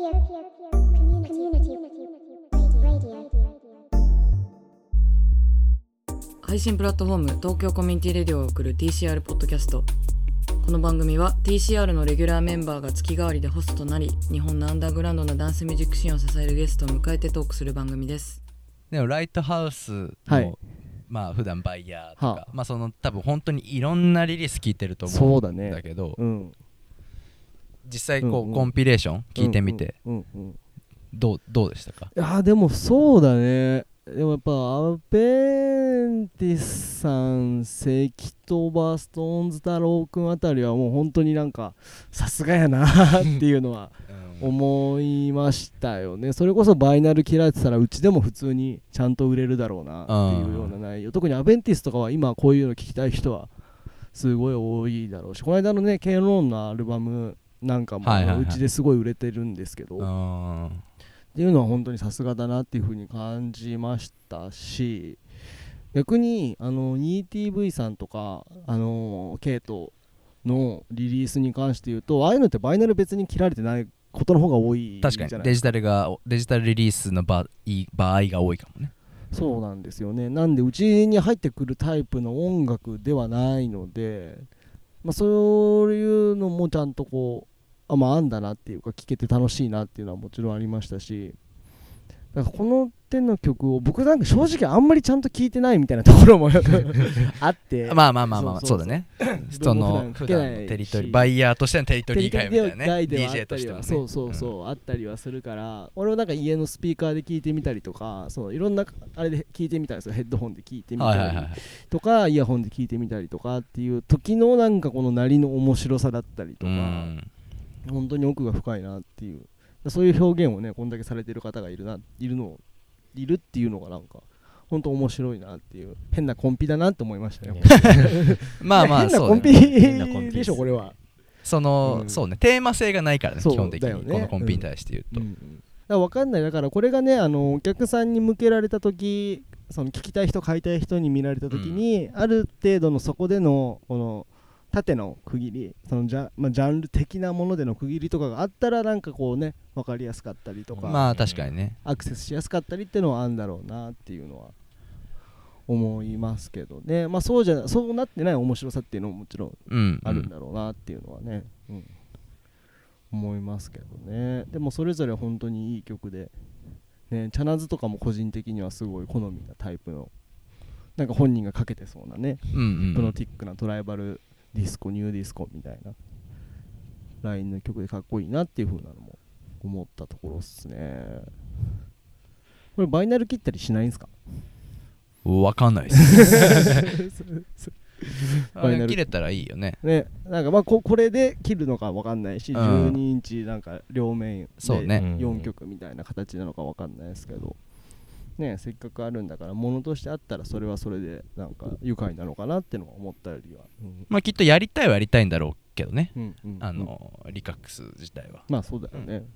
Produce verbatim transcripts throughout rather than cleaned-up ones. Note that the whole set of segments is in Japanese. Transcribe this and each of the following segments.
配信プラットフォーム東京コミュニティレディオを送る ティーシーアール ポッドキャスト。この番組は ティーシーアール のレギュラーメンバーが月替わりでホストとなり、日本のアンダーグラウンドのダンスミュージックシーンを支えるゲストを迎えてトークする番組です。 でもライトハウスの、はい、まあ普段バイヤーとか、はあ、まあその多分本当にいろんなリリース聞いてると思うんだけど、そうだね、うん、実際こう、うんうん、コンピレーション聞いてみて、うんうんうん、どうどうでしたか？ いやでもそうだね。でもやっぱアベンティスさん、関戸バストーンズ太郎くんあたりはもう本当になんかさすがやなっていうのは思いましたよね。それこそバイナル切られてたらうちでも普通にちゃんと売れるだろうなっていうような内容。特にアベンティスとかは今こういうの聞きたい人はすごい多いだろうし、この間のねケイローンのアルバムなんかもうちですごい売れてるんですけど、はいはいはい、っていうのは本当にさすがだなっていう風に感じましたし、逆にあの イーティーブイ さんとかあのケイトのリリースに関して言うと、ああいうのってバイナル別に切られてないことの方が多いじゃないですか。 確かにデジタルがデジタルリリースの 場, 場合が多いかもね。 そうなんですよね。なんでうちに入ってくるタイプの音楽ではないので、まあ、そういうのもちゃんとこうあ、まあ、あんだなっていうか聴けて楽しいなっていうのはもちろんありましたし、だからこの手の曲を僕なんか正直あんまりちゃんと聴いてないみたいなところもあってまあまあまあまあ、そうだねその普段のテリトリーバイヤーとしてのテリトリー外みたいなね ディージェー としてもね、 そうそうそう、うん、あったりはするから、俺はなんか家のスピーカーで聴いてみたりとか、そういろんなあれで聴いてみたりですよ。ヘッドホンで聴いてみたりとか、はいはいはい、イヤホンで聴いてみたりとかっていう時のなんかこの鳴りの面白さだったりとか、うん、本当に奥が深いなっていう、そういう表現をねこんだけされてる方がいるないるのいるっていうのがなんか本当面白いなっていう、変なコンピだなって思いましたよまあまあ変なコンピでしょこれは。 その、うん、そうね、テーマ性がないからね基本的に、ね、このコンピに対して言うと、うんうん、だから分かんない。だからこれがねあのお客さんに向けられた時、その聞きたい人買いたい人に見られた時に、うん、ある程度のそこでのこの縦の区切り、そのジャ、まあ、ジャンル的なものでの区切りとかがあったらなんかこうね分かりやすかったりとか、 まあ確かにねアクセスしやすかったりっていうのはあるんだろうなっていうのは思いますけどね。まあそうじゃそうなってない面白さっていうのももちろんあるんだろうなっていうのはね、うんうん、思いますけどね。でもそれぞれ本当にいい曲でね、チャナズとかも個人的にはすごい好みなタイプの、なんか本人がかけてそうなね、うんうん、プロティックなトライバルディスコニューディスコみたいなラインの曲でかっこいいなっていう風なのも思ったところっすね。これバイナル切ったりしないんすか？ わかんないっすバイナル切れたらいいよね。 ね、なんかまあ こ, これで切るのかわかんないし、うん、じゅうにインチなんか両面でよんきょくみたいな形なのかわかんないですけど、ね、せっかくあるんだから物としてあったらそれはそれでなんか愉快なのかなってのは思ったりは、 うん、まあきっとやりたいはやりたいんだろうけどね、うんうんうん、あのリカックス自体はまあそうだよね、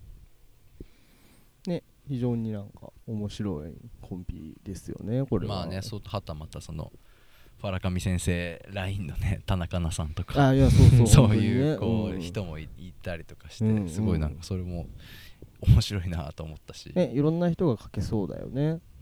うん、ね、非常になんか面白いコンピですよねこれは。 まあね、そうはたまたそのファラカミ先生ラインのね田中奈さんとか、 あ、いやそうそうそういうこう、うん、人もいたりとかして、うんうん、すごいなんかそれも面白いなと思ったし、 ね、いろんな人が書けそうだよね、うん、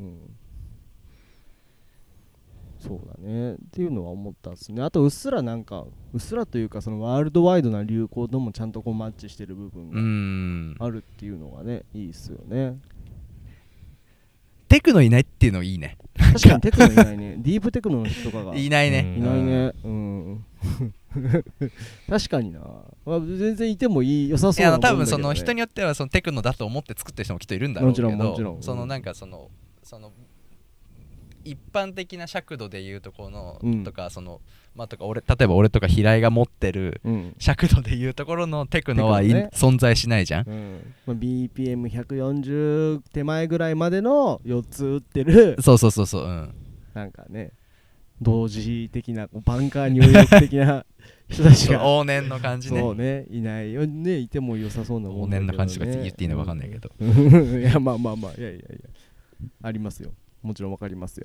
そうだねっていうのは思ったんですね。あとうっすらなんかうっすらというかそのワールドワイドな流行ともちゃんとこうマッチしてる部分があるっていうのがねいいっすよね。 テクノいないっていうのいいね。 確かにテクノいないねディープテクノの人とかがいないね、 いないね、うん、確かにな、まあ、全然いてもいい良さそうなもんだけど、ね、いや多分その人によってはそのテクノだと思って作ってる人もきっといるんだろうけど、もちろんもちろん、そのなんかそのその一般的な尺度でいうとこの、うん、とかそのまあとか俺例えば俺とか平井が持ってる尺度でいうところのテクノは、ね、存在しないじゃん、うんまあ、ビーピーエムひゃくよんじゅう 手前ぐらいまでのよっつ打ってるそうそうそうそう、うん、 なんかね同時的なバンカーニューヨーク的な人たちが往年の感じね、 そうね、いないよね、いても良さそうなもんだけど、ね、 往年の感じとか言っていいのか分かんないけど、 うん、いやまあまあまあいやいやいやありますよ、もちろん分かりますよ。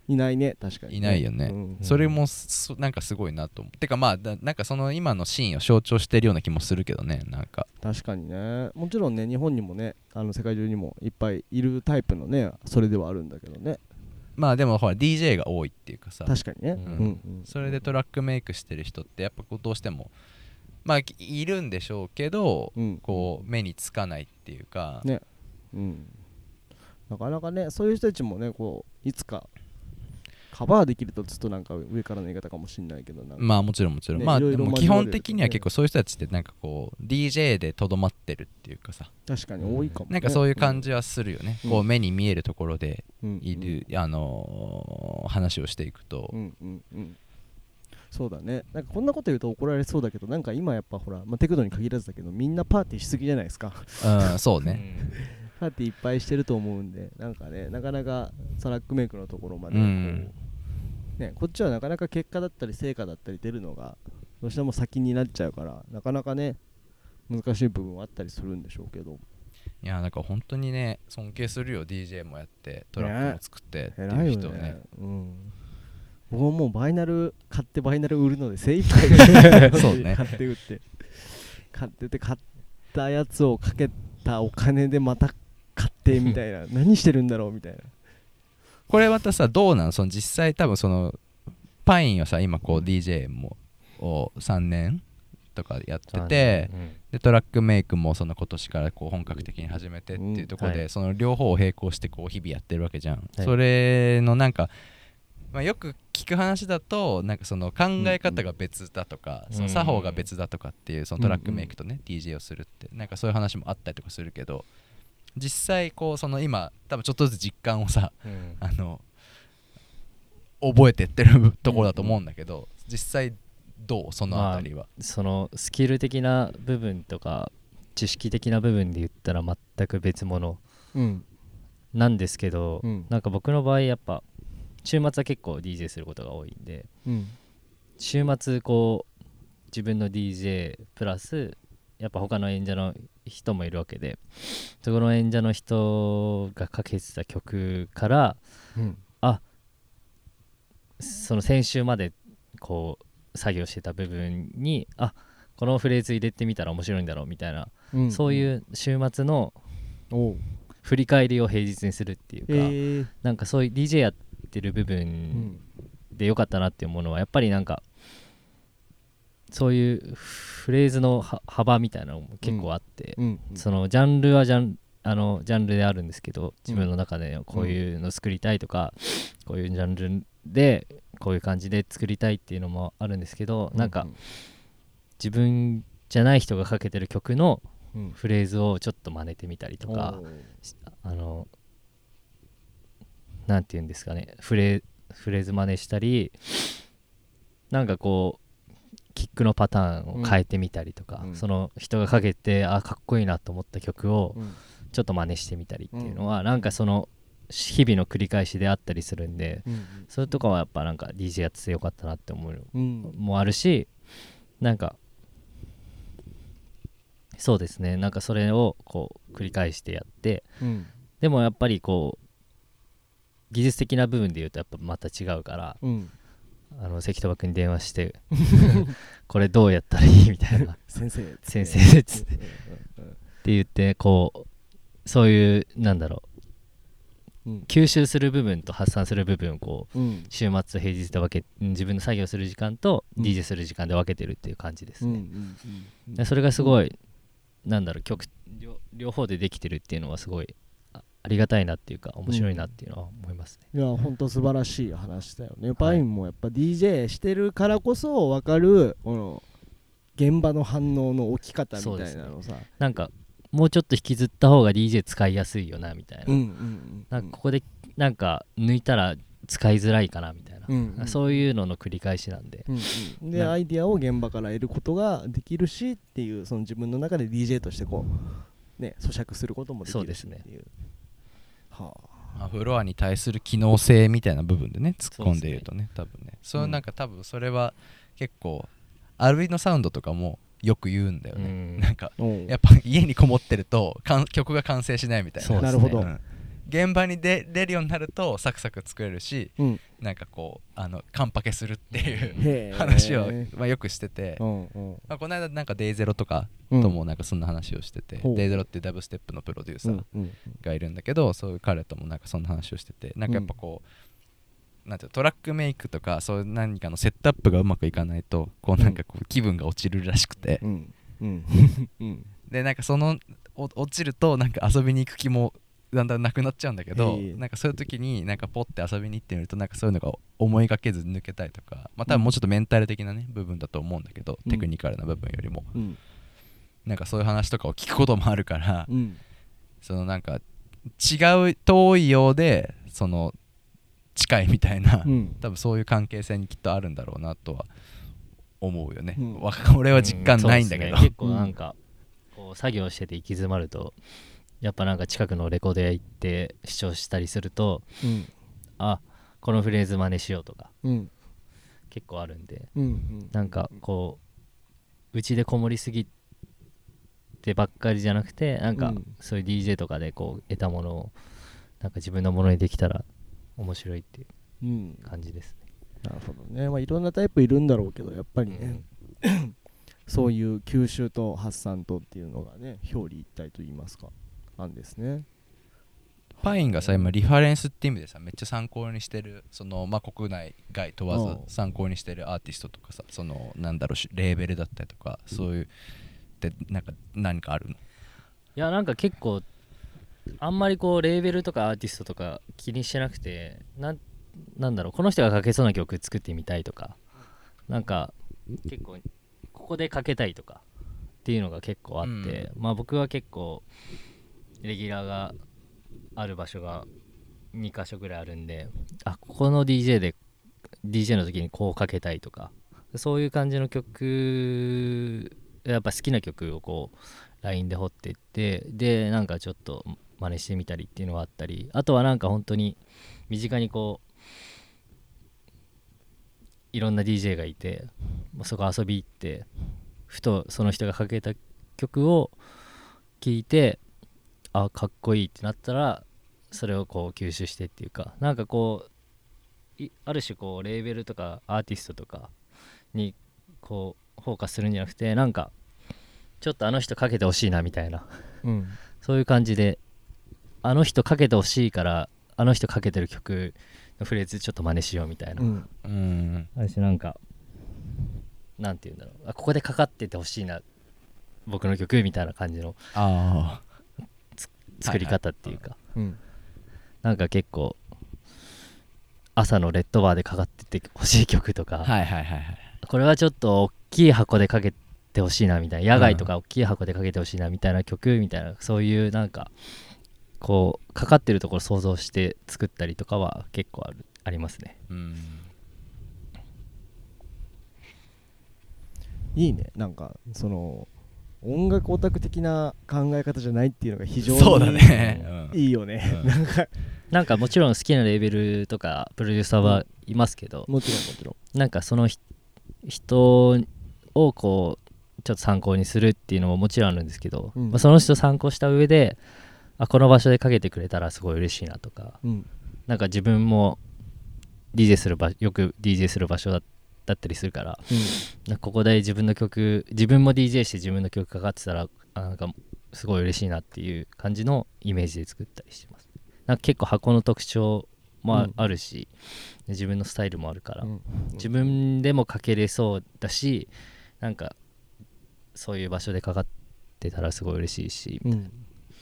いないね確かに、ね、 いないよね、うん、それもなんかすごいなと思う。てかまあなんかその今のシーンを象徴してるような気もするけどね。なんか確かにね、もちろんね日本にもねあの世界中にもいっぱいいるタイプのねそれではあるんだけどね。 まあでもほら ディージェー が多いっていうかさ、 確かにね、うんうん、それでトラックメイクしてる人ってやっぱこうどうしてもまあいるんでしょうけど、うん、こう目につかないっていうかね、うん、なかなかねそういう人たちもねこういつかカバーできるとちょっとなんか上からの言い方かもしれないけどなんかまあもちろんもちろん、ね、まあでも基本的には結構そういう人たちってなんかこう ディージェー でとどまってるっていうかさ、 確かに多いかも、ね、 なんかそういう感じはするよね、うん、こう目に見えるところでいる、うん、あのー、話をしていくと、 うんうんうん、そうだね。なんかこんなこと言うと怒られそうだけどなんか今やっぱほら、まあ、テクノに限らずだけどみんなパーティーしすぎじゃないですかうんそうねパーティーいっぱいしてると思うんでなんかねなかなかトラックメイクのところまでこう、うんね、こっちはなかなか結果だったり成果だったり出るのがどうしても先になっちゃうからなかなかね難しい部分はあったりするんでしょうけど、 いやなんか本当にね尊敬するよ ディージェー もやってトラックも作ってっていう人をね、ね、うん、 僕ももうバイナル買ってバイナル売るので精一杯でそう、ね、買って売って買ってて買ったやつをかけたお金でまた買ってみたいな何してるんだろうみたいな。 これまたさどうなのその実際多分そのパインをさ今こう ディージェー もをさんねんとかやってて、うん、でトラックメイクもその今年からこう本格的に始めてっていうところで、うんはい、その両方を並行してこう日々やってるわけじゃん、はい、それのなんか、まあ、よく聞く話だとなんかその考え方が別だとか、うん、その作法が別だとかっていうそのトラックメイクとね、うん、ディージェー をするってなんかそういう話もあったりとかするけど実際こうその今多分ちょっとずつ実感をさ、うん、あの覚えてってるところだと思うんだけど、うん、実際どうそのあたりは、まあ、そのスキル的な部分とか知識的な部分で言ったら全く別物なんですけど、うん、なんか僕の場合やっぱ週末は結構 ディージェー することが多いんで、うん、週末こう自分の ディージェー プラスやっぱ他の演者の人もいるわけでそこの演者の人がかけてた曲から、うん、あその先週までこう作業してた部分にあこのフレーズ入れてみたら面白いんだろうみたいな、うん、そういう週末の振り返りを平日にするっていうか、えー、なんかそういう ディージェー やってる部分で良かったなっていうものはやっぱりなんかそういうフレーズの幅みたいなのも結構あって、うんうんうん、そのジャンルはジャンあのジャンルであるんですけど自分の中でこういうの作りたいとか、うん、こういうジャンルでこういう感じで作りたいっていうのもあるんですけど、うんうん、なんか自分じゃない人がかけてる曲のフレーズをちょっと真似てみたりとか、うん、あのなんていうんですかねフレ、フレーズ真似したりなんかこうキックのパターンを変えてみたりとか、うん、その人がかけてあかっこいいなと思った曲をちょっと真似してみたりっていうのは、うん、なんかその日々の繰り返しであったりするんで、うん、それとかはやっぱなんか ディージェー やっててよかったなって思うのもあるし、なんかそうですねなんかそれをこう繰り返してやって、うん、でもやっぱりこう技術的な部分で言うとやっぱまた違うから、うんあの関戸君に電話してこれどうやったらいいみたいな先生先生っつってって言ってこうそういうなんだろう、うん、吸収する部分と発散する部分をこう、うん、週末と平日で分け自分の作業する時間と ディージェー する時間で分けてるっていう感じですね、うんうんうん、でそれがすごい、うん、なんだろう曲 両, 両方でできてるっていうのはすごいありがたいなっていうか面白いなっていうのは思いますね、 うん、いやほんと素晴らしい話だよね。パインもやっぱ ディージェー してるからこそ分かるこの現場の反応の起き方みたいなのさ、ね、 なんかもうちょっと引きずった方が ディージェー 使いやすいよなみたいな、うんうんうん、なんかここでなんか抜いたら使いづらいかなみたいな、うんうん、そういうのの繰り返しなんで、うんうん、でアイディアを現場から得ることができるしっていうその自分の中で ディージェー としてこうね咀嚼することもできるしっていう、そうですねはあ、まあ、フロアに対する機能性みたいな部分でね突っ込んで言うとね、多分ねそうなんか多分それは結構アルビノサウンドとかもよく言うんだよね、うん、なんかやっぱ家にこもってると曲が完成しないみたいな、 なるほど、うん、 現場に出れるようになるとサクサク作れるし、 うん、 なんかこうあのカンパケするっていう話を、まあ、よくしてて、 うんうんまあ、この間なんかデイゼロとかともなんかそんな話をしてて、うん、デイゼロっていうダブステップのプロデューサーがいるんだけど、そういう彼ともなんかそんな話をしてて、なんかやっぱこう、うん、なんていうトラックメイクとかそういう何かのセットアップがうまくいかないとこうなんかこう気分が落ちるらしくて、 うんうんうん、 でなんかその落ちるとなんか遊びに行く気もだんだんなくなっちゃうんだけど、なんかそういう時になんかポッて遊びに行ってみるとなんかそういうのが思いがけず抜けたりとか、まあ多分もうちょっとメンタル的なね部分だと思うんだけど、うん、テクニカルな部分よりも、うん、なんかそういう話とかを聞くこともあるから、うん、そのなんか違う遠いようでその近いみたいな、うん、多分そういう関係性にきっとあるんだろうなとは思うよね、うん、俺は実感ないんだけど、うんね、結構なんかこう作業してて行き詰まるとやっぱなんか近くのレコード屋行って視聴したりすると、うん、あこのフレーズ真似しようとか、うん、結構あるんで、うんうん、なんかこううちでこもりすぎてばっかりじゃなくてなんかそういう ディージェー とかでこう得たものをなんか自分のものにできたら面白いっていう感じですね、 うん、なるほどね、まあ、いろんなタイプいるんだろうけどやっぱりね、うん、そういう吸収と発散とっていうのがね表裏一体と言いますかなんですね。 パインがさ今リファレンスって意味でさめっちゃ参考にしてるその、まあ、国内外問わず参考にしてるアーティストとかさそのなんだろうレーベルだったりとかそういうってなんか何かあるの？いやなんか結構あんまりこうレーベルとかアーティストとか気にしてなくて な, なんだろうこの人が書けそうな曲作ってみたいとかなんか結構ここで書けたいとかっていうのが結構あって、うん、まあ僕は結構レギュラーがある場所がにかしょぐらいあるんであここの ディージェー で ディージェー の時にこうかけたいとかそういう感じの曲やっぱ好きな曲をこう ライン で掘っていってでなんかちょっと真似してみたりっていうのがあったりあとはなんか本当に身近にこういろんな ディージェー がいてそこ遊び行ってふとその人がかけた曲を聴いてあかっこいいってなったらそれをこう吸収してっていうかなんかこうある種こうレーベルとかアーティストとかにこうフォーカスするんじゃなくてなんかちょっとあの人かけてほしいなみたいな、うん、そういう感じであの人かけてほしいからあの人かけてる曲のフレーズちょっと真似しようみたいな、うんうん、私なんかなんて言うんだろうあここでかかっててほしいな僕の曲みたいな感じのあ作り方っていうか、はいはい、なんか結構朝のレッドバーでかかっててほしい曲とか、はいはいはいはい、これはちょっと大きい箱でかけてほしいなみたいな野外とか大きい箱でかけてほしいなみたいな曲みたいな、うん、そういうなんかこうかかってるところ想像して作ったりとかは結構あるありますね。うんいいねなんかその音楽オタク的な考え方じゃないっていうのが非常にそうだね、 いいよね、うん、なんかなんかもちろん好きなレーベルとかプロデューサーはいますけど、 うん、もちろんもちろんなんかその人をこうちょっと参考にするっていうのももちろんあるんですけど、うんまあ、その人参考した上であこの場所でかけてくれたらすごい嬉しいなとか、うん、なんか自分も ディージェー する場よく ディージェー する場所だだったりするから、うん、なんかここで自分の曲自分も ディージェー して自分の曲かかってたらあなんかすごい嬉しいなっていう感じのイメージで作ったりしてます。なんか結構箱の特徴もあるし、うん、自分のスタイルもあるから、うん、自分でもかけれそうだしなんかそういう場所でかかってたらすごい嬉しいし、うん、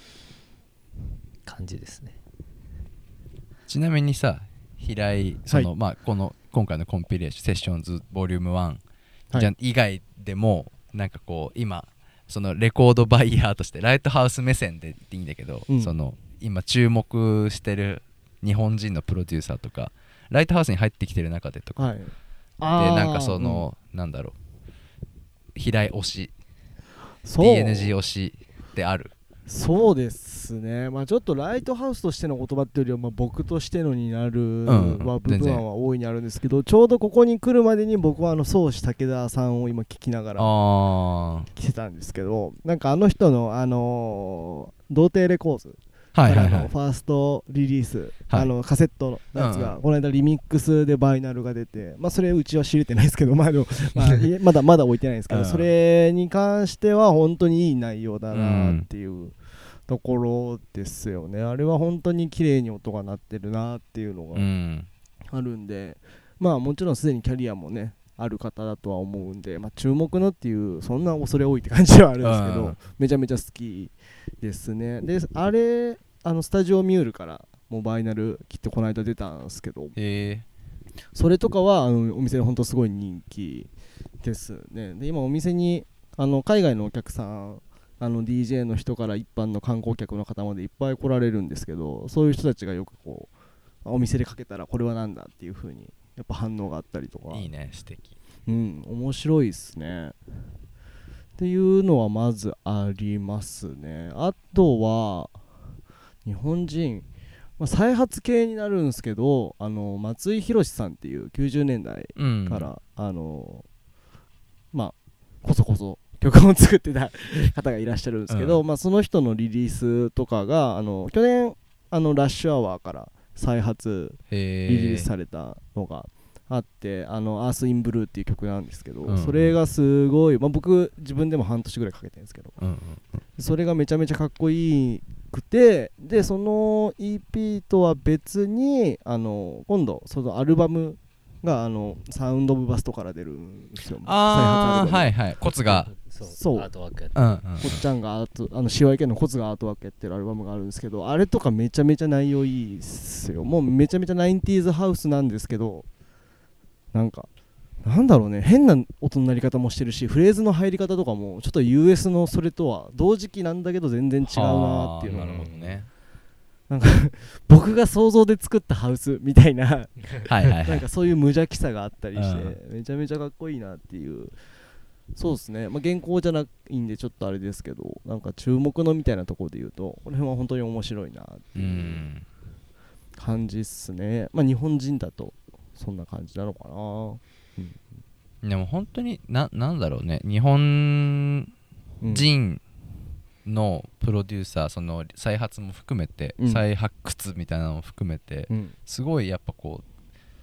感じですね。 ちなみにさ平井その、はいまあ、この今回のコンピレーションセッションズボリュームワン、はい、じゃ以外でもなんかこう今そのレコードバイヤーとしてライトハウス目線で言っていいんだけど、うん、その今注目してる日本人のプロデューサーとかライトハウスに入ってきてる中でとか、はい、でなんかその、うん、なんだろう平井推し ディーエヌジー 推しである。 そうですね、まあ、ちょっとライトハウスとしての言葉っていうよりは、まあ、僕としてのになるは部分は大いにあるんですけど、うん、ちょうどここに来るまでに僕はあの宗師武田さんを今聞きながら来てたんですけどなんかあの人の、あのー、童貞レコーズはいはいはい、 ファーストリリース、 はい、 あのカセットのやつが、うんうん、この間リミックスでバイナルが出て、まあそれうちは知れてないですけど、まあでも、まあ、まだまだ置いてないですけど、うん、それに関しては本当にいい内容だなっていうところですよね。あれは本当に綺麗に音が鳴ってるなっていうのがあるんで、うん、まあもちろんすでにキャリアもねある方だとは思うんで、まあ、注目のっていうそんな恐れ多いって感じはあるんですけど、めちゃめちゃ好きですね。であれあのスタジオミュールからもうバイナルきっとこの間出たんですけど、 へそれとかはあのお店で本当すごい人気ですね。で今お店にあの海外のお客さん、あの ディージェー の人から一般の観光客の方までいっぱい来られるんですけど、そういう人たちがよくこうお店でかけたらこれはなんだっていう風にやっぱ反応があったりとか、 いいね、素敵、 うん、面白いですねっていうのはまずありますね。あとは日本人、まあ、再発系になるんですけど、あの松井宏さんっていうきゅうじゅうねんだいから、うん、あのまあこそこそ曲を作ってた方がいらっしゃるんですけど、うん、まあ、その人のリリースとかがあの去年あのラッシュアワーから再発リリースされたのがあって、あのアースインブルーっていう曲なんですけど、うんうん、それがすごい、まあ、僕自分でも半年ぐらいかけてるんですけど、うんうんうん、それがめちゃめちゃかっこいいくて、でその イーピー とは別にあの今度そのアルバムがあのサウンドオブバストから出るんですよ。 ああはいはい、コツがそうアートワークやって、 うんうん、こっちゃんがアートあの シーワイケー のコツがアートワークやってるアルバムがあるんですけど、あれとかめちゃめちゃ内容いいっすよ。もうめちゃめちゃナインティーズハウスなんですけど、なんかなんだろうね、変な音の鳴り方もしてるし、フレーズの入り方とかもちょっと ユーエス のそれとは同時期なんだけど全然違うなっていうのが、 なるほどね、 なんか僕が想像で作ったハウスみたいなはいはい、はい、なんかそういう無邪気さがあったりして、めちゃめちゃかっこいいなっていう。そうですね、まあ、原稿じゃないんでちょっとあれですけど、なんか注目のみたいなところで言うとこの辺は本当に面白いなっていう感じっすね。まあ日本人だとそんな感じなのかな、 うん、でも本当に な, なんだろうね、日本人のプロデューサー、その再発も含めて、うん、再発掘みたいなのも含めて、うん、すごいやっぱこう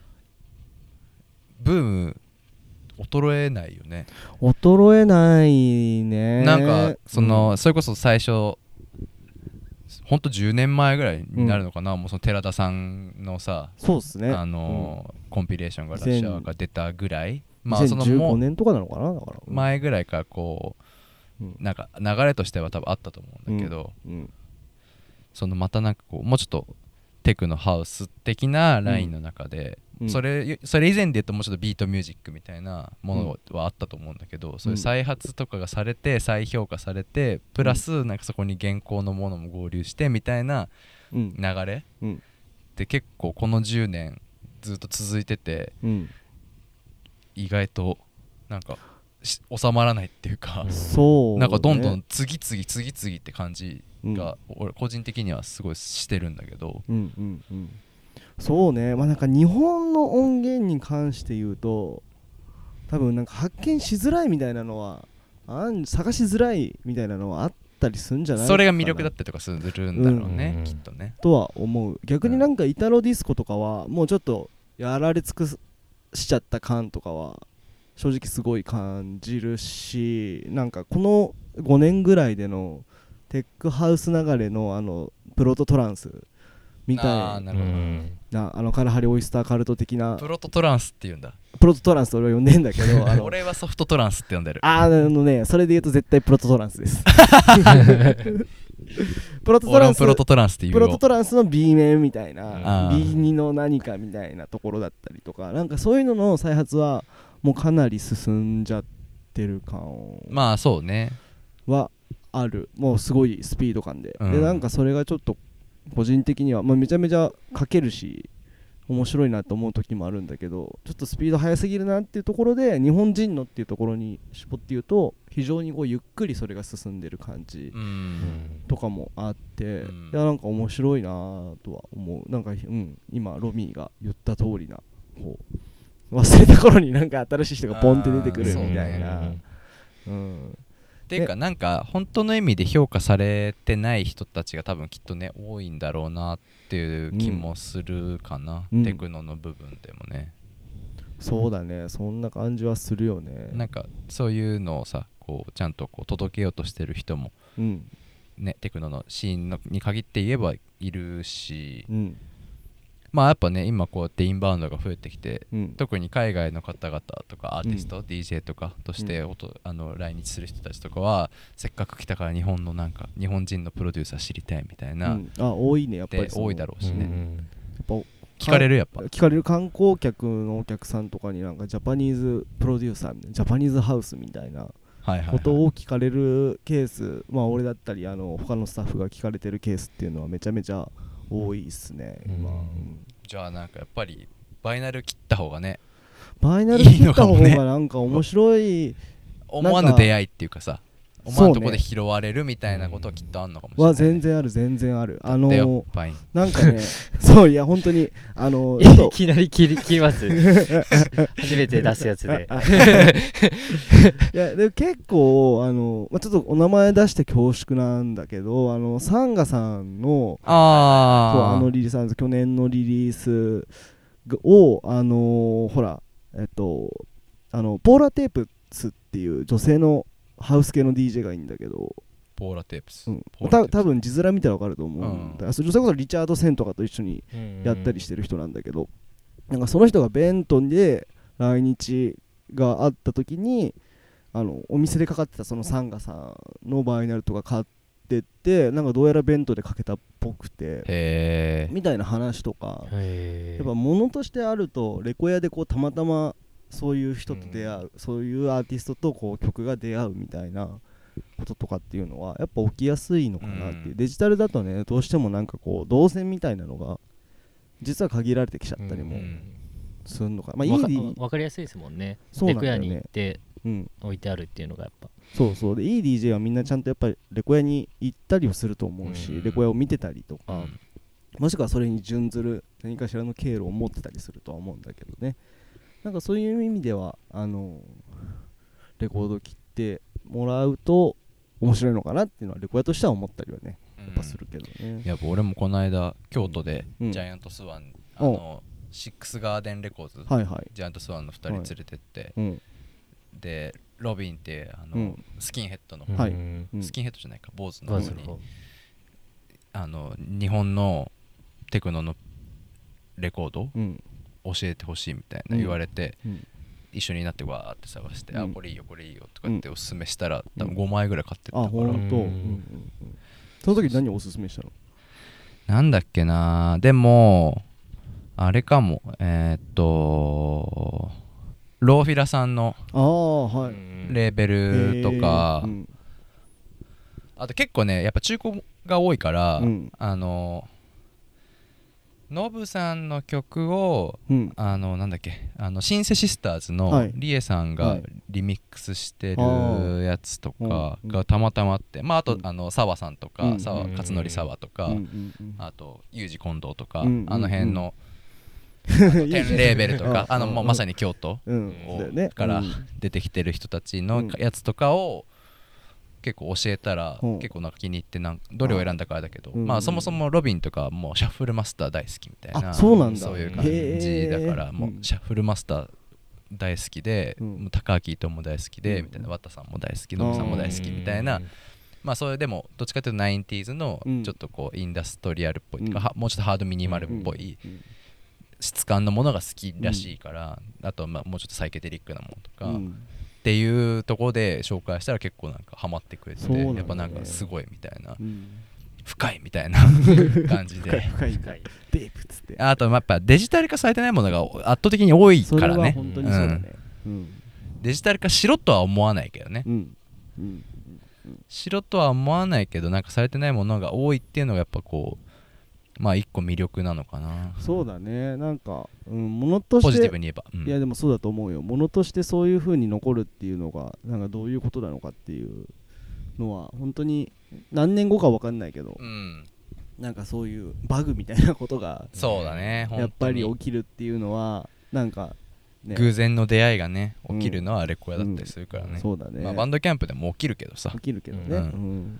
ブーム衰えないよね。 衰えないね。 なんかその、うん、それこそ最初ほんとじゅうねんまえぐらいになるのかな、うん、もうその寺田さんのさ、 そうっすね、 あのーうん、コンピレーションがラッシャーが出たぐらい、 まあそのもうにせんじゅうごねんとかなのかな、だから前ぐらいからこう、うん、なんか流れとしては多分あったと思うんだけど、うんうん、そのまたなんかこうもうちょっとテクノハウス的なラインの中で、うん、それそれ以前で言うともうちょっとビートミュージックみたいなものはあったと思うんだけど、うん、そういう再発とかがされて再評価されてプラスなんかそこに現行のものも合流してみたいな流れ、うん、で結構このじゅうねんずっと続いてて、うん、意外となんか収まらないっていうか、 そう、ね、 なんかどんどん次々次々って感じが、うん、俺個人的にはすごいしてるんだけど、 うんうんうん、そうね、まあなんか日本の音源に関して言うと多分なんか発見しづらいみたいなのはあん探しづらいみたいなのはあったりするんじゃないかな。 それが魅力だったりとかするんだろうね、うん、きっとねとは思う。逆になんかイタロディスコとかはもうちょっとやられ尽くしちゃった感とかは正直すごい感じるし、なんかこのごねんぐらいでのテックハウス流れのあのプロトトランスみたいな、 あ、なるほどな、あのカラハリオイスターカルト的な。 プロトトランスって言うんだ。 プロトトランスと俺は呼んでんだけどあの俺はソフトトランスって呼んでる。 あのね、それで言うと絶対プロトトランスですプロトトランス、 プロトトランスっていうプロトトランスの ビー 面みたいな ビーに の何かみたいなところだったりとか、なんかそういうのの再発はもうかなり進んじゃってる感まあそうねはある。もうすごいスピード感で、 うん、 でなんかそれがちょっと個人的には、まあ、めちゃめちゃ書けるし面白いなと思う時もあるんだけど、ちょっとスピード速すぎるなっていうところで日本人のっていうところに絞って言うと非常にこうゆっくりそれが進んでる感じとかもあって、うん、いやなんか面白いなとは思う。なんか、うん、今ロミーが言った通りなこう忘れた頃になんか新しい人がポンって出てくるみたいな、うん、っっていうかなんか本当の意味で評価されてない人たちが多分きっとね多いんだろうなっていう気もするかな、うん、テクノの部分でもね。 そうだね、そんな感じはするよね。 なんかそういうのをさこうちゃんとこう届けようとしてる人も、うんね、テクノのシーンのに限って言えばいるし、うん、まあやっぱね今こうやってインバウンドが増えてきて、うん、特に海外の方々とかアーティスト、うん、ディージェー とかとして音、うん、あの来日する人たちとかはせっかく来たから日本のなんか日本人のプロデューサー知りたいみたいな、うん、 あ多いねやっぱり多いだろうしね、うん、 やっぱ聞かれるやっぱ聞かれる観光客のお客さんとかになんかジャパニーズプロデューサージャパニーズハウスみたいなことを聞かれるケース、はいはいはい、まあ俺だったりあの他のスタッフが聞かれてるケースっていうのはめちゃめちゃ多いっすね、うんまあうん、 じゃあなんかやっぱりバイナル切った方がねバイナル切った方がなんか面白い、ね、 思わぬ出会いっていうかさ思わんとこで拾われるみたいなことはきっとあるのかもしれない、ね、 全然ある全然あるあのー、なんかねそういや本当にあのー、 いきなり切り切ります初めて出すやつでいやでも結構あの、まあ、ちょっとお名前出して恐縮なんだけどあのサンガさんのああのリリースなんです去年のリリースをあのー、ほらえっとあのポーラテープスっていう女性のハウス系の ディージェー がいいんだけどポーラテープス、 うん、た多分字面見たら分かると思うんだ、うん、それこそリチャード・センとかと一緒にやったりしてる人なんだけど、なんかその人がベントンで来日があった時にあのお店でかかってたそのサンガさんのバイナルとか買ってってなんかどうやらベントでかけたっぽくてへみたいな話とかやっぱ物としてあるとレコヤでこうたまたまそういう人と出会う、うん、そういうアーティストとこう曲が出会うみたいなこととかっていうのはやっぱ起きやすいのかなっていう、うん、デジタルだとねどうしてもなんかこう動線みたいなのが実は限られてきちゃったりもするのかな、 うんまあ、いい分かりやすいですもんね。レコヤに行って置いてあるっていうのがやっぱそうそうでいい ディージェー はみんなちゃんとやっぱりレコヤに行ったりをすると思うし、うん、レコヤを見てたりとか、うん、もしくはそれに準ずる何かしらの経路を持ってたりするとは思うんだけどね。なんかそういう意味ではあのレコード切ってもらうと面白いのかなっていうのはレコヤとしては思ったりはねやっぱするけどね、うん、 いや俺もこの間京都でジャイアントスワン、うん、あのシックスガーデンレコーズ、はいはい、ジャイアントスワンのふたり連れてって、はいうん、でロビンってあの、うん、スキンヘッドの、はい、スキンヘッドじゃないか坊主の方に、うん、あの日本のテクノのレコード、うん教えてほしいみたいな言われて、うん、一緒になってわーって探して、うん、あこれいいよこれいいよとかっておすすめしたら、うん、多分ごまいぐらい買ってったから、あ本当、うんうん、その時何おすすめしたのなんだっけなでもあれかもえー、っとローフィラさんのレーベルとか あ,、はい、あと結構ねやっぱ中古が多いから、うん、あのノブさんの曲を、うん、あのなんだっけあのシンセシスターズのリエさんがリミックスしてるやつとかがたまたまあって、まああとあの澤さんとか澤勝則澤とかあとユージ近藤とかあの辺のテンレーベルとかあのまさに京都から出てきてる人たちのやつとかを結構教えたら、うん、結構なんか気に入ってなんどれを選んだかあれだけど、うん、まあそもそもロビンとかもうシャッフルマスター大好きみたいなそうなんだそういう感じだからもうシャッフルマスター大好きで、うん、高木とも大好きで、うん、みたいな綿さんも大好きノブさんも大好きみたいなまあそれでもどっちかというとナインティーズのちょっとこうインダストリアルっぽい、うん、もうちょっとハードミニマルっぽい質感のものが好きらしいから、うん、あとまあもうちょっとサイケデリックなものとか、うんっていうところで紹介したら結構なんかハマってくれて、ね、やっぱなんかすごいみたいな、うん、深いみたいな感じで深い深いデープつってあとやっぱデジタル化されてないものが圧倒的に多いからね。それは本当にそうだね、うんうん、 デジタル化しろとは思わないけどね、うんうんうん、しろとは思わないけどなんかされてないものが多いっていうのがやっぱこうまあ一個魅力なのかな。 そうだねなんか、うん、ものとしてポジティブに言えば、うん、 いやでもそうだと思うよ。ものとしてそういう風に残るっていうのがなんかどういうことなのかっていうのは本当に何年後か分かんないけど、うん、なんかそういうバグみたいなことがそうだねやっぱり起きるっていうのはなんかね、偶然の出会いがね起きるのはレコヤだったりするからね、うんうん、 そうだね、 まあ、バンドキャンプでも起きるけどさ起きるけどね、うんうん、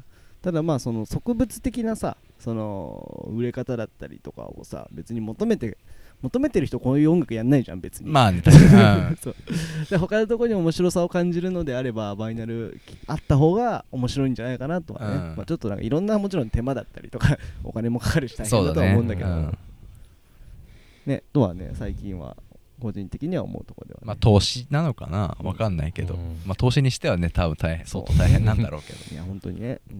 ただまあその植物的なさその売れ方だったりとかをさ別に求めて求めてる人こういう音楽やんないじゃん別にまあね確かにそうで他のところに面白さを感じるのであればバイナルあった方が面白いんじゃないかなとはね、うんまあ、ちょっとなんかいろんなもちろん手間だったりとかお金もかかるし大変だとは思うんだけどね、ねとはね最近は個人的には思うところでは、ね、 まあ投資なのかな分かんないけど、うん、まあ投資にしてはね多分大変相当大変なんだろうけどいや本当にね、うん、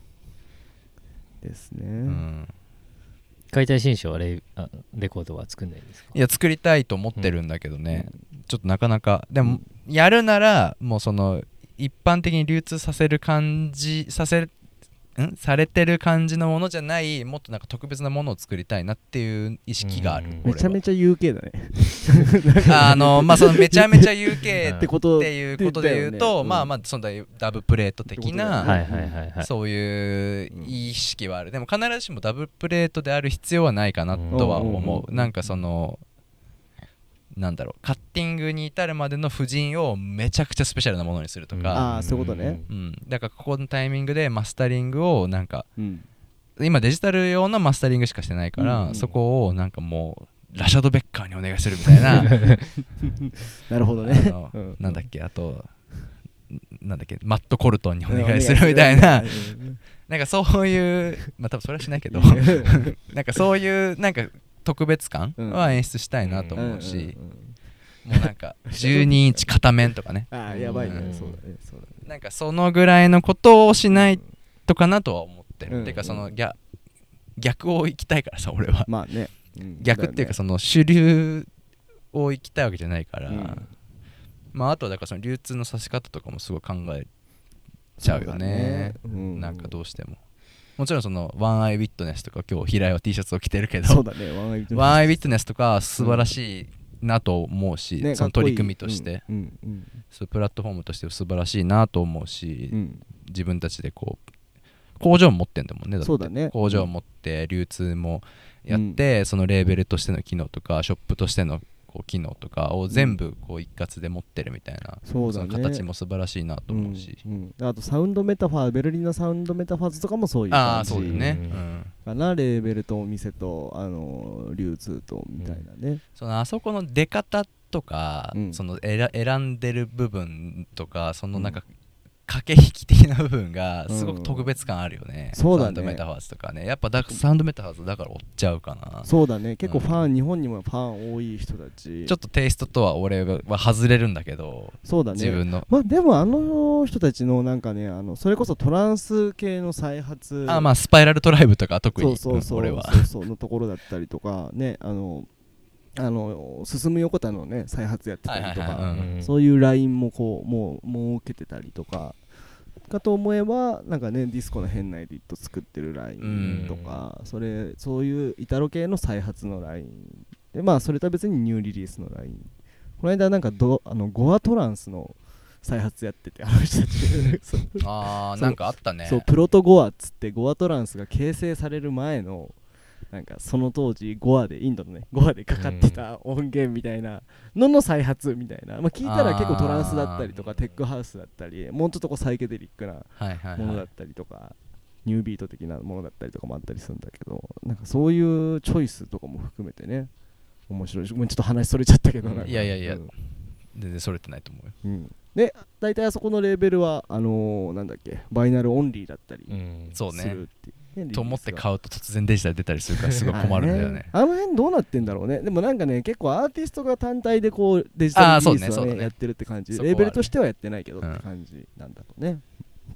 ですね、 うん解体新書は レ, あレコードは作んないんですか？ いや作りたいと思ってるんだけどね、うん、ちょっとなかなかでも、うん、やるならもうその一般的に流通させる感じさせんされてる感じのものじゃないもっとなんか特別なものを作りたいなっていう意識がある、 うん、めちゃめちゃ ユーケー だねあのまあそのめちゃめちゃ ユーケー ってことっていうことで言うと、ねうん、まあまあそのダブプレート的な、ね、そういう意識はある。でも必ずしもダブプレートである必要はないかなとは思う。なんかそのなんだろうカッティングに至るまでの布陣をめちゃくちゃスペシャルなものにするとか、うん、 ああそういうことね、 うん、だからここのタイミングでマスタリングをなんか、うん、今デジタル用のマスタリングしかしてないから、うんうん、そこをなんかもうラシャド・ベッカーにお願いするみたいななるほどねうん、なんだっけあとなんだっけマット・コルトンにお願いするみたいななんかそういうまあ多分それはしないけどなんかそういうなんか特別感は演出したいなと思うし、もうなんかじゅうにインチ片面とかねああやばいね、うん、そうだねそうだねなんかそのぐらいのことをしないとかなとは思ってる、うん、てかその逆逆を行きたいからさ俺はまあね、 うん、逆っていうかその主流を行きたいわけじゃないから、うん、まああとだからその流通のさし方とかもすごい考えちゃうよね、ねうん、なんかどうしてももちろんそのワンアイウィットネスとか今日平井は T シャツを着てるけどそうだねワンアイウィットネスとか素晴らしいなと思うし、うんね、その取り組みとして、うんうんうん、そうプラットフォームとして素晴らしいなと思うし、うん、自分たちでこう工場を持ってんだもんねだってそうだね工場を持って流通もやって、うん、そのレーベルとしての機能とかショップとしてのこう機能とかを全部こう一括で持ってるみたいな、うん、その形も素晴らしいなと思うし、 うんうん、あとサウンドメタファーベルリンのサウンドメタファーズとかもそういう感じあそうだね、うん、 かなレーベルとお店と、あのー、流通とみたいなね、うん、 そのあそこの出方とか、うん、その選んでる部分とかそのなんか、うん駆け引き的な部分がすごく特別感あるよね、 うん、そうだねサウンドメタファーズとかねやっぱだサウンドメタファーズだから追っちゃうかなそうだね結構ファン、うん、日本にもファン多い人たちちょっとテイストとは俺は外れるんだけどそうだね自分のまあでもあの人たちのなんかねあのそれこそトランス系の再発あまあスパイラルトライブとか特にそうそうそう、 俺はそうそうのところだったりとかねあのあの進む横田のね再発やってたりとか、はいはいはいうん、そういうラインもこうもう設けてたりとかかと思えばなんかねディスコの変なエディット作ってるラインとか、うん、それそういうイタロ系の再発のラインでまあそれとは別にニューリリースのラインこの間なんかドあのゴアトランスの再発やっててあの人たちあーなんかあったねそうプロトゴアっつってゴアトランスが形成される前のなんかその当時ゴアでインドのねゴアでかかってた音源みたいなのの再発みたいな、まあ、聞いたら結構トランスだったりとかテックハウスだったりもうちょっとこうサイケデリックなものだったりとか、はいはいはい、ニュービート的なものだったりとかもあったりするんだけどなんかそういうチョイスとかも含めてね面白いしもうちょっと話それちゃったけどなんかいやいやいや、うん、全然それてないと思うよ、 うん、で大体あそこのレーベルはあのー、なんだっけバイナルオンリーだったりするっていう、うんそうねと思って買うと突然デジタル出たりするからすごい困るんだよねあの辺どうなってんだろうねでもなんかね結構アーティストが単体でこうデジタルリリースを、ねねやってるって感じレーベルとしてはやってないけどって感じなんだろうね、うん、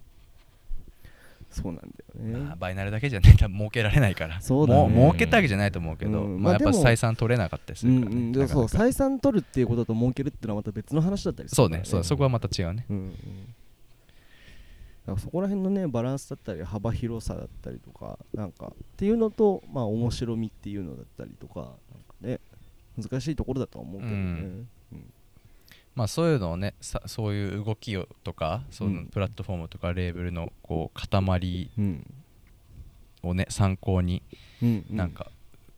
そうなんだよね、 まあ、バイナルだけじゃね多分儲けられないからそうだねもう儲けたわけじゃないと思うけど、うんまあ、やっぱ採算取れなかったりするから、ねうんうん、そう採算取るっていうことと儲けるってのはまた別の話だったりするから、ね、 そうねそうそこはまた違うね、うんうんだからそこら辺のねバランスだったり幅広さだったりとかなんかっていうのとまあ面白みっていうのだったりとかなんかね難しいところだとは思うけどね、うんうん、 まあそういうのをねさそういう動きをとかそのプラットフォームとかレーベルのこう塊をね参考になんか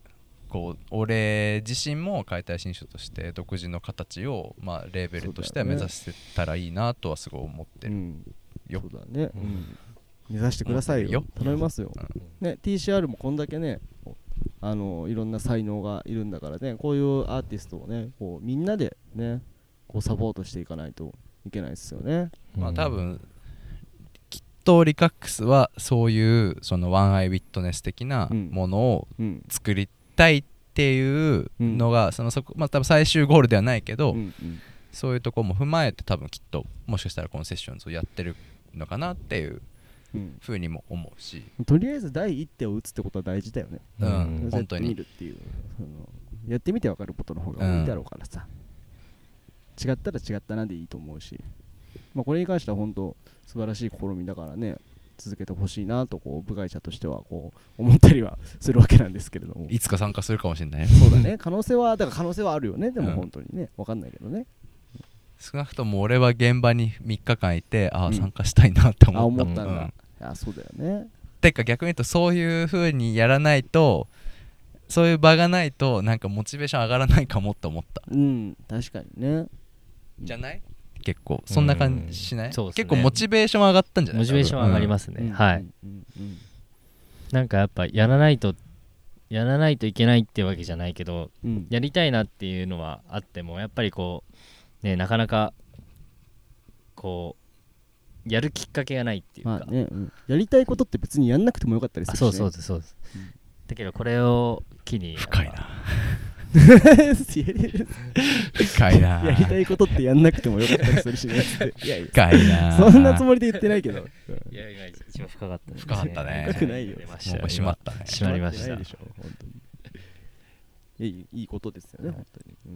こう俺自身も解体新書として独自の形を、まあ、レーベルとしては目指せたらいいなとはすごい思ってるよ。 そうだね、うん、目指してくださいよ、頼みますよ、うんね、ティーシーアール もこんだけねあのいろんな才能がいるんだからね、こういうアーティストをねこうみんなでねこうサポートしていかないといけないですよね。 まあ多分きっとリカックスはそういうそのワンアイウィットネス的なものを作りたいっていうのが、うん、そのそこまあ多分最終ゴールではないけど、うんうん、そういうところも踏まえて多分きっともしかしたらこのセッションズをやってるのかなっていうふうにも思うし、 うん、とりあえず第一手を打つってことは大事だよね。 うん、うん、本当に見るっていうそのやってみて分かることの方が多いだろうからさ、うん、違ったら違ったなでいいと思うし、まあ、これに関しては本当素晴らしい試みだからね続けてほしいなとこう部外者としてはこう思ったりはするわけなんですけれども、 いつか参加するかもしれない。 そうだね、可能性はだから可能性はあるよね。でも本当にね、分かんないけどね。 少なくとも俺は現場にみっかかんいて、ああ、うん、参加したいなって思った。 あ思ったんだ、うん、いやそうだよね。 てか逆に言うとそういう風にやらないと、そういう場がないとなんかモチベーション上がらないかもって思った。 うん確かにね。 じゃない？結構そんな感じしない？ そうですね、 結構モチベーション上がったんじゃない？ モチベーション上がりますね、うん、はい、うんうん、なんかやっぱやらないとやらないといけないってわけじゃないけど、うん、やりたいなっていうのはあってもやっぱりこうねなかなかこうやるきっかけがないっていうか、まあねうん、 やりたいことって別にやんなくてもよかったりするし、ね、 そうそうですそうです、うん、だけどこれを機に深いな深いなやりたいことってやんなくてもよかったりするしねっていやいや深いなそんなつもりで言ってないけどいやいや一番深かったですね。 深かったね。 深くないよ。 もう閉まったね。 閉まりました。 ないでしょ本当に。いいいいことですよね本当に。うん、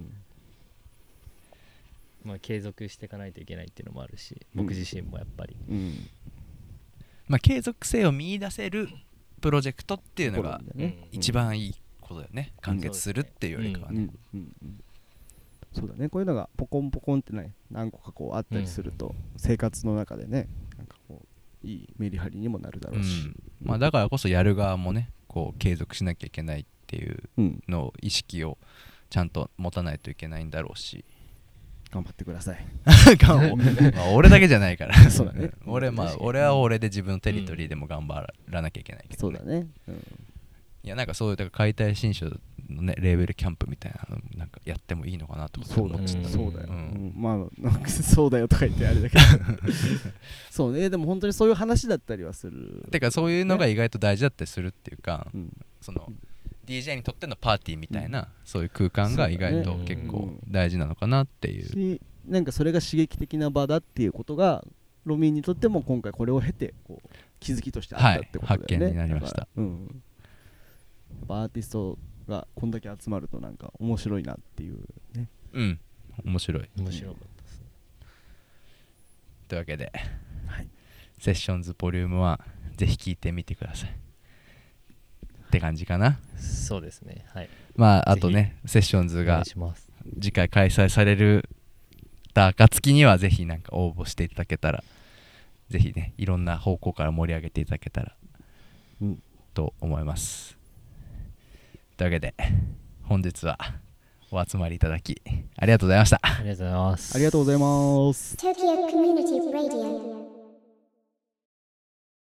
まあ継続していかないといけないっていうのもあるし、僕自身もやっぱり。うん、 まあ継続性を見出せるプロジェクトっていうのが一番いいことだよね。完結するっていうよりかはね。 そうだね、こういうのがポコンポコンってね何個かこうあったりすると、うん、生活の中でねなんかこういいメリハリにもなるだろうし、うんまあ、だからこそやる側もねこう継続しなきゃいけないっていうのを意識をちゃんと持たないといけないんだろうし、 頑張ってくださいまあ俺だけじゃないからそうだね俺、まあ、俺は俺で自分のテリトリーでも頑張らなきゃいけないけど、ね、 そうだね、うん、 いやなんかそういうだから解体新書のねレーベルキャンプみたいなのなんかやってもいいのかなとか思っちゃった。 そうだよ、うん、まあなんかそうだよとか言ってあれだけどそうねでも本当にそういう話だったりはする。 てかそういうのが意外と大事だったりするっていうか、うん、その ディージェー にとってのパーティーみたいな、うん、そういう空間が意外と結構大事なのかなっていう。 なんかそれが刺激的な場だっていうことがロミンにとっても今回これを経てこう気づきとしてあったってことだよね、はい、 発見になりました。 うん、アーティストがこんだけ集まるとなんか面白いなっていうね。 うん面白い面白かったですね。 というわけで、 はい、 セッションズボリュームワンぜひ聞いてみてくださいって感じかな。 そうですねはい。 まああとねセッションズが次回開催されるた暁にはぜひなんか応募していただけたらぜひねいろんな方向から盛り上げていただけたら、うん、と思います。というわけで本日はお集まりいただきありがとうございました。 ありがとうございます。 ありがとうございます。